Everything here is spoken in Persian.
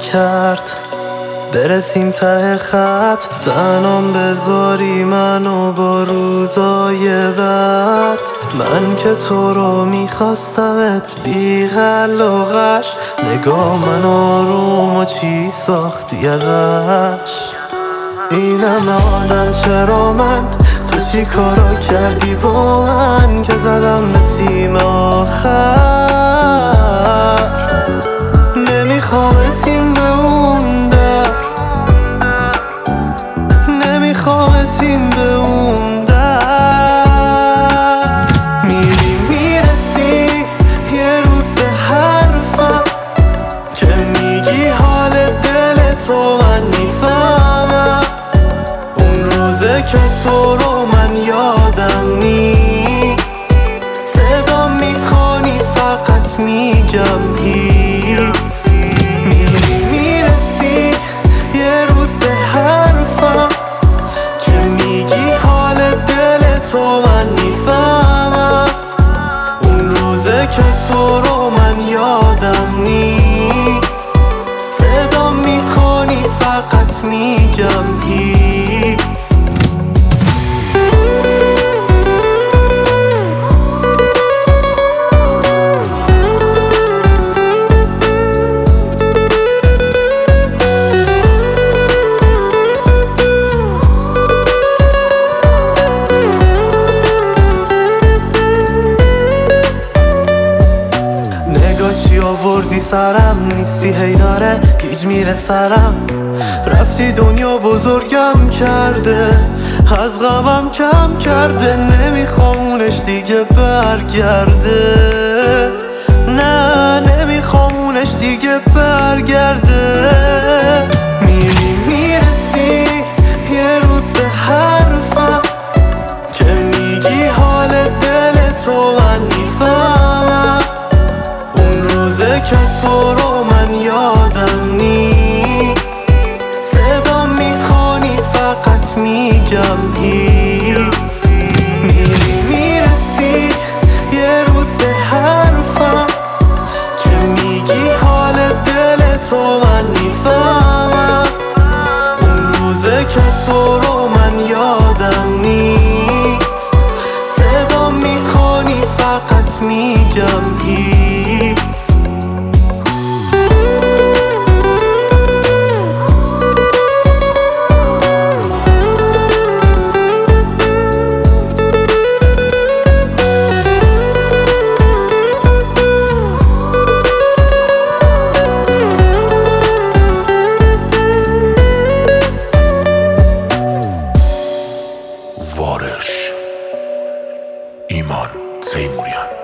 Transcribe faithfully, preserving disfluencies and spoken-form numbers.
نکرد برسیم ته خط، تنام بذاری منو با روزای بد. من که تو رو میخواستمت بی غل و غش، نگاه من آروم و چی ساختی ازش. اینم آدم چرا من، تو چی کارو کردی با من که زدم نسیم آخر. نمیخوامت این به اون در، نمیخوامت این به اون در. میری میرسی یه روز به حرفم که میگی حال دل تو من میفهمم. اون روزه که تو رو من یادم نیست، صدا میکنی فقط میگم هیس. میری میرسی یه روز به حرفم که میگی حال دل تو من میفهمم. اون روزه که تو رو من یادم نیست، صدا میکنی فقط میگم هیس. چی آوردی سرم، نیستی هی داره گیج میره سرم. رفتی دنیا بزرگم کرده، از غمم کم کرده. نمیخوامونش دیگه برگرده، نه نمیخوامونش دیگه برگرده. میری میرسی یه روز به حرفم که میگی حال دل تو من میفهمم. روزه که تو رو من یادم نیست، صدا میکنی فقط میگم هیس. میری میرسی یه روز به حرفم که میگی حال دل تو من میفهمم. اون روزه که تو رو من یادم نیست، صدا میکنی فقط میگم هیس. وارش ایمان تیموریان.